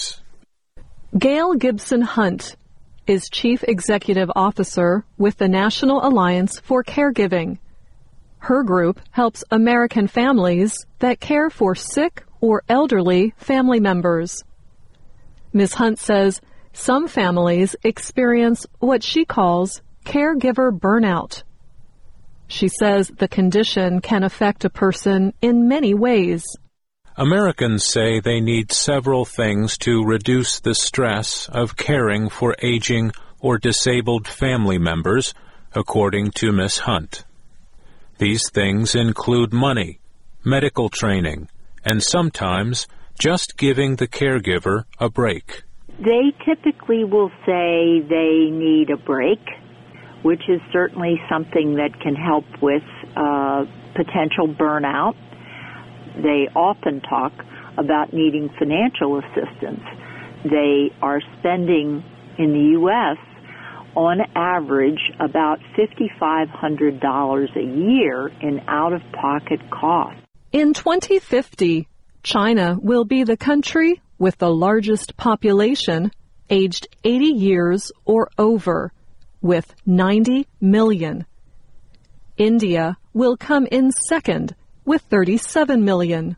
Gail Gibson Hunt is Chief Executive Officer with the National Alliance for Caregiving. Her group helps American families that care for sick or elderly family members. Miz Hunt says some families experience what she calls caregiver burnout. She says the condition can affect a person in many ways. Americans say they need several things to reduce the stress of caring for aging or disabled family members, according to Miz Hunt. These things include money, medical training, and sometimes just giving the caregiver a break. They typically will say they need a break, which is certainly something that can help with uh, potential burnout. They often talk about needing financial assistance. They are spending in the U S on average about five thousand five hundred dollars a year in out-of-pocket costs. In twenty fifty, China will be the country with the largest population aged eighty years or over, with ninety million. India will come in second with thirty-seven million.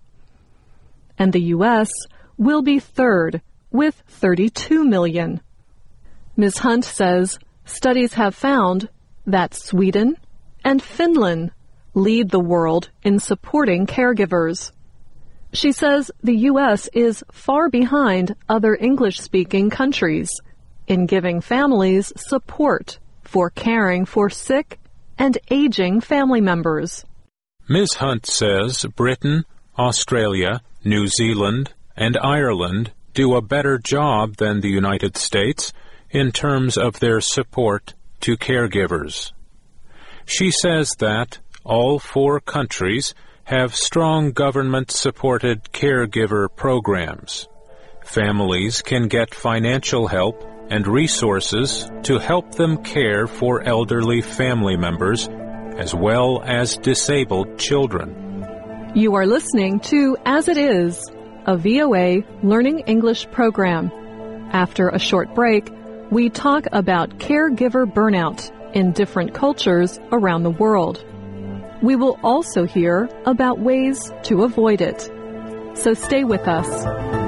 And the U S will be third with thirty-two million. Miz Hunt says studies have found that Sweden and Finland lead the world in supporting caregivers. She says the U S is far behind other English-speaking countries in giving families support for caring for sick and aging family members. Miz Hunt says Britain, Australia, New Zealand, and Ireland do a better job than the United States in terms of their support to caregivers. She says that all four countries have strong government-supported caregiver programs. Families can get financial help and resources to help them care for elderly family members as well as disabled children. You are listening to As It Is, a V O A Learning English program. After a short break, we talk about caregiver burnout in different cultures around the world. We will also hear about ways to avoid it. So stay with us.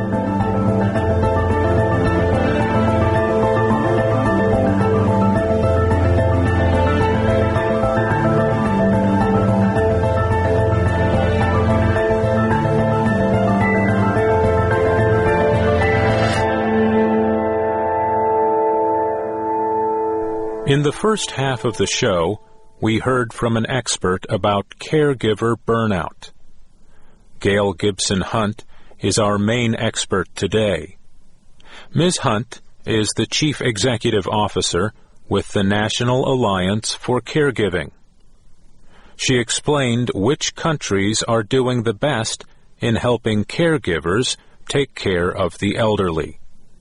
In the first half of the show, we heard from an expert about caregiver burnout. Gail Gibson Hunt is our main expert today. Miz Hunt is the Chief Executive Officer with the National Alliance for Caregiving. She explained which countries are doing the best in helping caregivers take care of the elderly.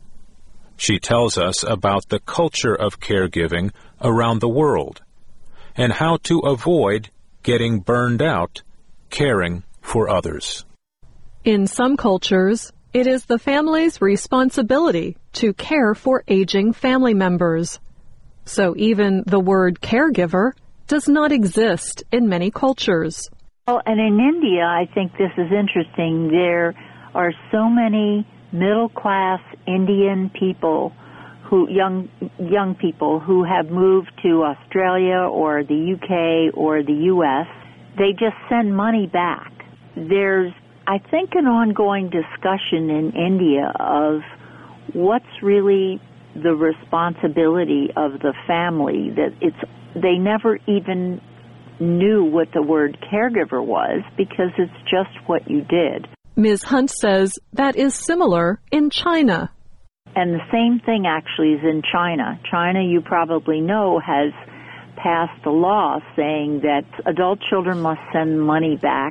She tells us about the culture of caregiving around the world and how to avoid getting burned out caring for others. In some cultures, it is the family's responsibility to care for aging family members. So even the word caregiver does not exist in many cultures. Well, and in India, I think this is interesting. There are so many middle-class Indian people, who young young people who have moved to Australia or the U K or the U S. They just send money back. There's, I think, an ongoing discussion in India of what's really the responsibility of the family. That it's they never even knew what the word caregiver was because it's just what you did. Miz Hunt says that is similar in China. And the same thing actually is in China. China, you probably know, has passed a law saying that adult children must send money back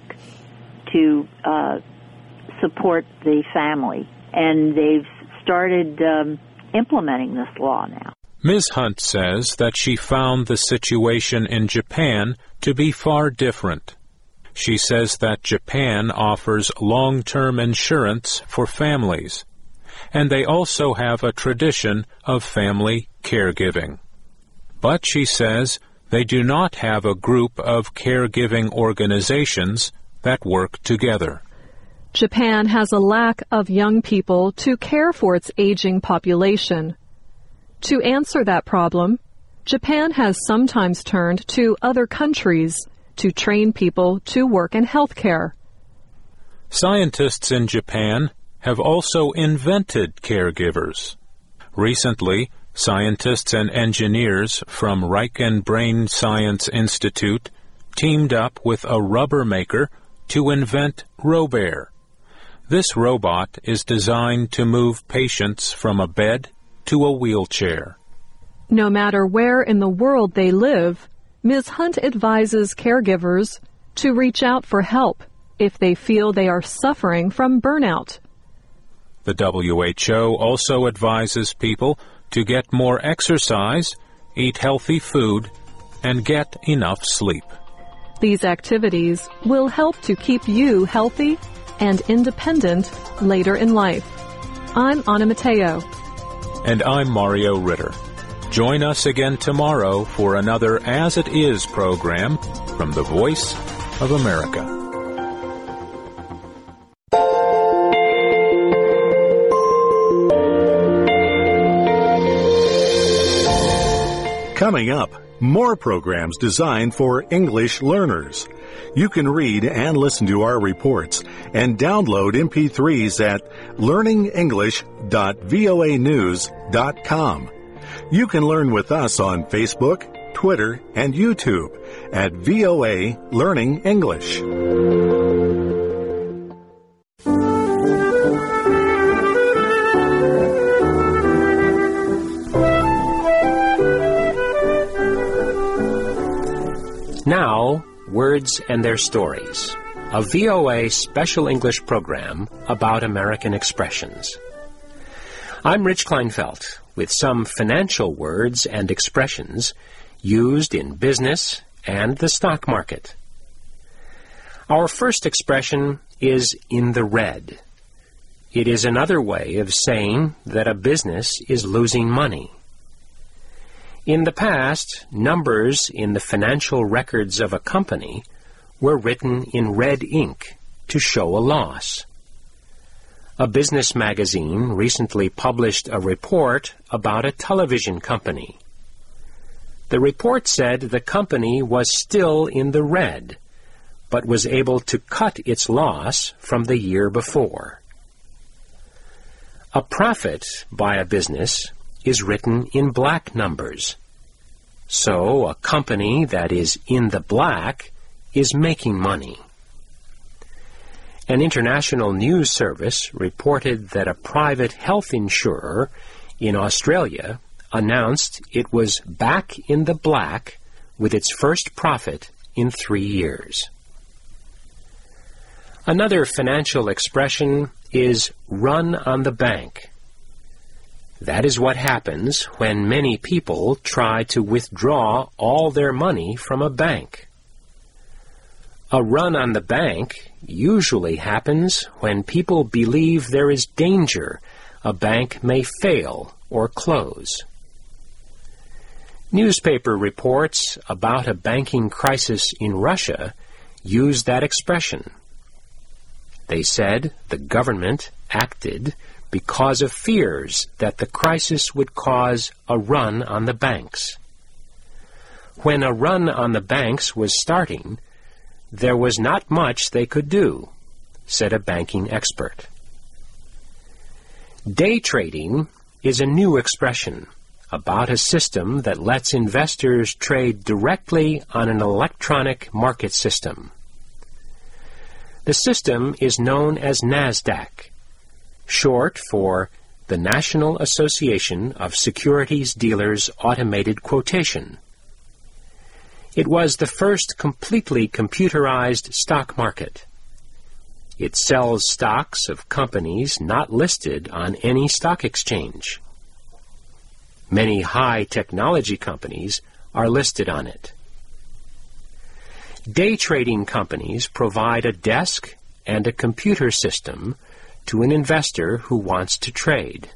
to uh, support the family. And they've started um, implementing this law now. Miz Hunt says that she found the situation in Japan to be far different. She says that Japan offers long-term insurance for families, and they also have a tradition of family caregiving. But she says they do not have a group of caregiving organizations that work together. Japan has a lack of young people to care for its aging population. To answer that problem, Japan has sometimes turned to other countries to train people to work in healthcare. Scientists in Japan have also invented caregivers. Recently, scientists and engineers from Riken Brain Science Institute teamed up with a rubber maker to invent Robair. This robot is designed to move patients from a bed to a wheelchair. No matter where in the world they live, Miz Hunt advises caregivers to reach out for help if they feel they are suffering from burnout. The W H O also advises people to get more exercise, eat healthy food, and get enough sleep. These activities will help to keep you healthy and independent later in life. I'm Anna Mateo. And I'm Mario Ritter. Join us again tomorrow for another As It Is program from the Voice of America. Coming up, more programs designed for English learners. You can read and listen to our reports and download M P threes at learning english dot voa news dot com. You can learn with us on Facebook, Twitter, and YouTube at V O A Learning English. Now, Words and Their Stories, a V O A special English program about American expressions. I'm Rich Kleinfeld with some financial words and expressions used in business and the stock market. Our first expression is in the red. It is another way of saying that a business is losing money. In the past, numbers in the financial records of a company were written in red ink to show a loss. A business magazine recently published a report about a television company. The report said the company was still in the red, but was able to cut its loss from the year before. A profit by a business is written in black numbers. So a company that is in the black is making money. An international news service reported that a private health insurer in Australia announced it was back in the black with its first profit in three years. Another financial expression is run on the bank. That is what happens when many people try to withdraw all their money from a bank. A run on the bank usually happens when people believe there is danger a bank may fail or close. Newspaper reports about a banking crisis in Russia use that expression. They said the government acted because of fears that the crisis would cause a run on the banks. When a run on the banks was starting, there was not much they could do, said a banking expert. Day trading is a new expression about a system that lets investors trade directly on an electronic market system. The system is known as NASDAQ, short for the National Association of Securities Dealers Automated Quotation. It was the first completely computerized stock market. It sells stocks of companies not listed on any stock exchange. Many high technology companies are listed on it. Day trading companies provide a desk and a computer system to an investor who wants to trade.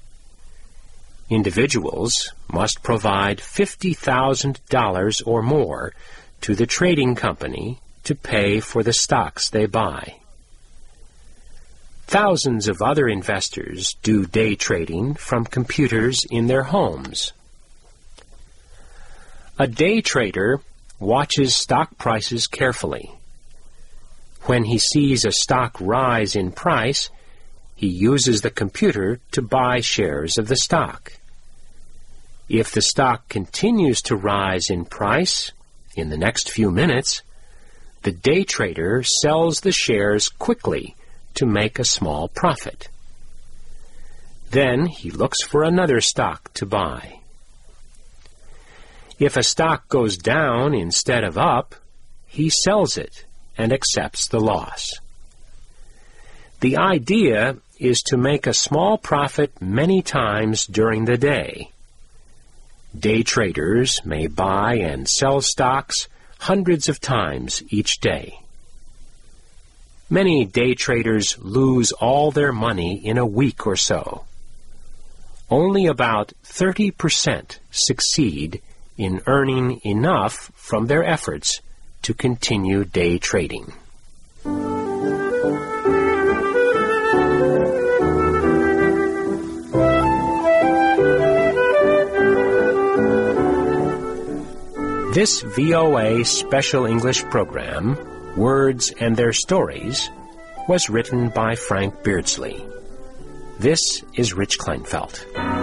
Individuals must provide fifty thousand dollars or more to the trading company to pay for the stocks they buy. Thousands of other investors do day trading from computers in their homes. A day trader watches stock prices carefully. When he sees a stock rise in price, he uses the computer to buy shares of the stock. If the stock continues to rise in price in the next few minutes, the day trader sells the shares quickly to make a small profit. Then he looks for another stock to buy. If a stock goes down instead of up, he sells it and accepts the loss. The idea is to make a small profit many times during the day. Day traders may buy and sell stocks hundreds of times each day. Many day traders lose all their money in a week or so. Only about thirty percent succeed in earning enough from their efforts to continue day trading. This V O A Special English program, Words and Their Stories, was written by Frank Beardsley. This is Rich Kleinfeld.